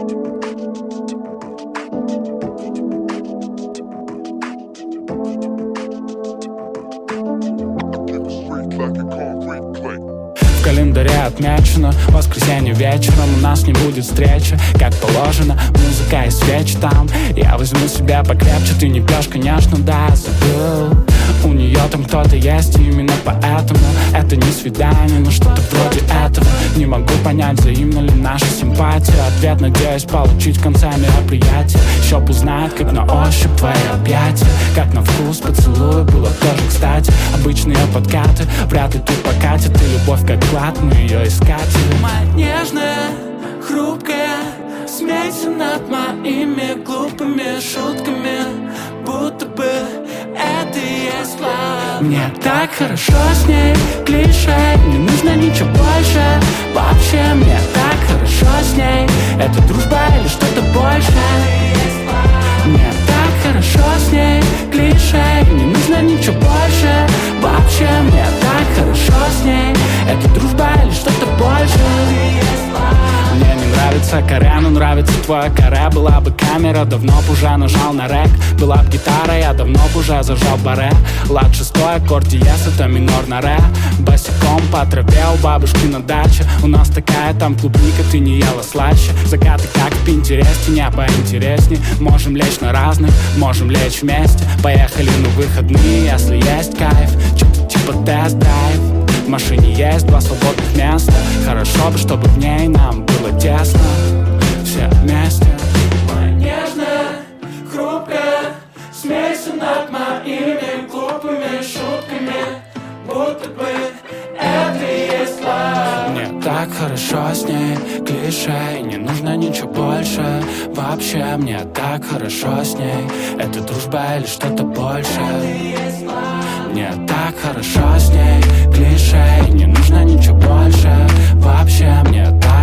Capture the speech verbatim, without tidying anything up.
В календаре отмечено воскресенье вечером у нас не будет встречи, как положено, музыка и свечи там. Я возьму себя покрепче, ты не пьешь, конечно, да, забыл. У нее там кто-то есть, и именно поэтому это не свидание, но что-то вроде этого. Не могу понять, взаимна ли наша симпатия. Ответ надеюсь получить в конце мероприятия. Щеп узнает, как на ощупь твои объятия, как на вкус поцелуй было тоже кстати. Обычные подкаты вряд ли тут покатит, и любовь как клад, мы ее искатели. Моя нежная, хрупкая, смейся над моими глупыми шутками, будто бы это и есть лав. Мне так хорошо с ней, клише, не нужно ничего больше. Вообще мне так хорошо с ней, это дружба или что-то больше. Мне так хорошо с ней, клише, не нужно ничего больше. Вообще мне так хорошо с ней, это дружба или что-то больше. Мне не нравится каре, но нравится твоя каре. Была бы камера, давно б уже нажал на рек. Была б гитара, я давно б уже зажал баре. Лад шестой, аккорд диез, это минор на ре. Босиком по траве у бабушки на даче. У нас такая там клубника, ты не ела слаще. Закаты как в Пинтересте, не поинтересней. Можем лечь на разных, можем лечь вместе. Поехали на выходные, если есть кайф. Что-то типа тест-драйв. В машине есть два свободных места. Хорошо бы, чтобы в ней нам было тесно. Все вместе. Моя нежная, хрупкая, смейся над моими глупыми шутками, будто бы это и есть лав. Мне так хорошо с ней, клише, не нужно ничего больше. Вообще мне так хорошо с ней, это дружба или что-то больше. Мне так хорошо с ней, клише, не нужно ничего больше. Вообще мне так